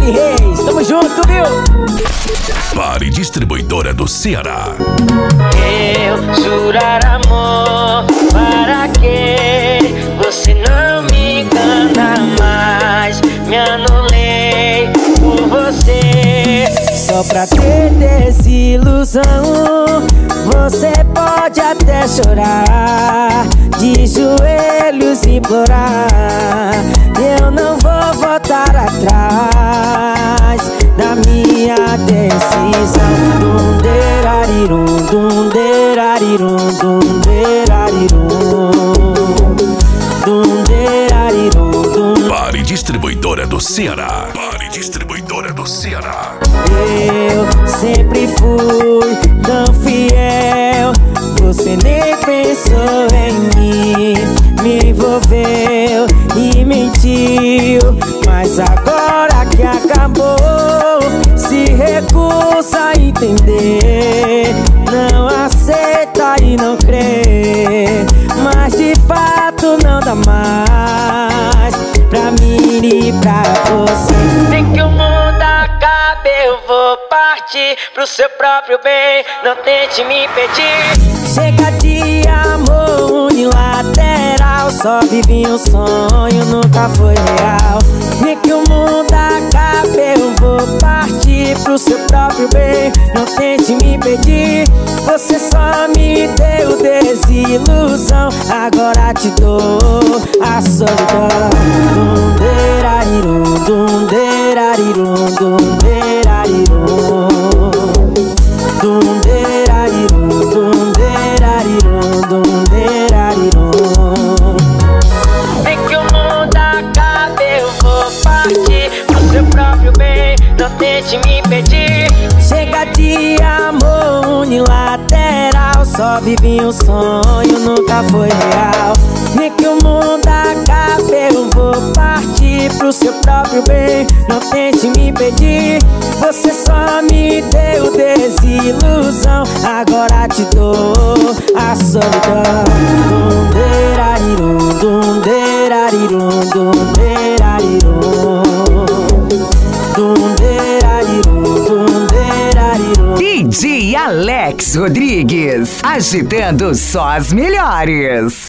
Felipe Reis, tamo junto, viu? Pare Distribuidora do Ceará. Eu jurar amor, para que você não me engana mais? Me anulei por você. Só pra ter desilusão, você pode até chorar, de joelhos implorar. Eu não vou voltar atrás da minha decisão. Dum-derarirum, dum-derarirum, dum-derarirum, dum-derarirum, dum. Pare Distribuidora do Ceará. Pare Distribuidora do Ceará. Eu sempre fui tão fiel, você nem pensou em mim, me envolveu e mentiu. Mas agora que acabou, se recusa a entender, não aceita e não crê, mas de fato não dá mais pra mim e pra você. Nem que o mundo acabe, eu vou partir pro seu próprio bem. Não tente me impedir. Chega de amor unilateral, só vivi um sonho, nunca foi real. Nem que o mundo acabe, eu vou partir pro seu próprio bem. Não tente me impedir, você só me deu desilusão, agora te dou a solidão. Dum-derarirum, dum-derarirum, dum-derarirum, dum-derarirum, dum-derarirum, dum-derarirum. Nem que o mundo acabe, eu vou partir pro seu próprio bem. Não tente me impedir. Chega de amor unilateral, só vivi um sonho, nunca foi real. Nem que o mundo acabe, eu vou partir pro seu próprio bem. Não tente me impedir, você só me deu desilusão, agora te dou a solidão. Dum-derarirum, dum-derarirum, dum-derarirum, dum-derarirum, dum-derarirum. DJ Alex Rodrigues, agitando só as melhores.